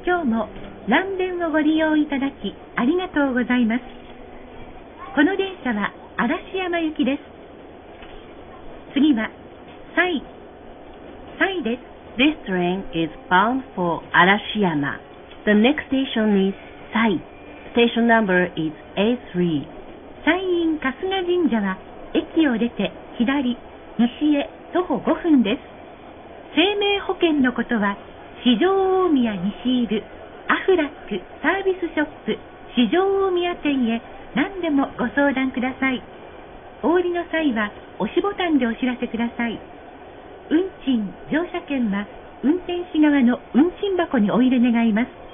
今日も南電をご利用いただきありがとうございます。この電車は嵐山行きです。次は西です。 This train is bound for Arashiyama. The next station is Sai. Station number is A3. 西院春日神社は駅を出て左、西へ徒歩5分です。生命保険のことは四条大宮西いるアフラックサービスショップ四条大宮店へ何でもご相談ください。お降りの際は押しボタンでお知らせください。運賃乗車券は運転士側の運賃箱にお入れ願います。